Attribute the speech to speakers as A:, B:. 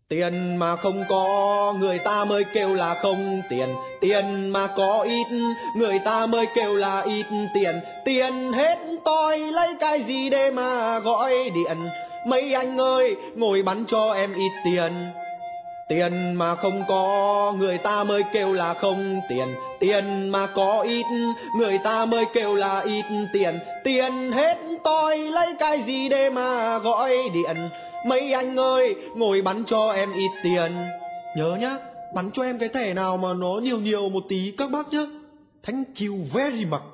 A: Tiền mà không có người ta mới kêu là không tiền. Tiền mà có ít người ta mới kêu là ít tiền. Tiền hết tôi lấy cái gì để mà gọi điện. Mấy anh ơi ngồi bắn cho em ít tiền. Tiền mà không có người ta mới kêu là không tiền. Tiền mà có ít người ta mới kêu là ít tiền. Tiền hết tôi lấy cái gì để mà gọi điện. Mấy anh ơi ngồi bắn cho em ít tiền. Nhớ nhá, bắn cho em cái thẻ nào mà nó nhiều nhiều một tí các bác nhá. Thank you very much.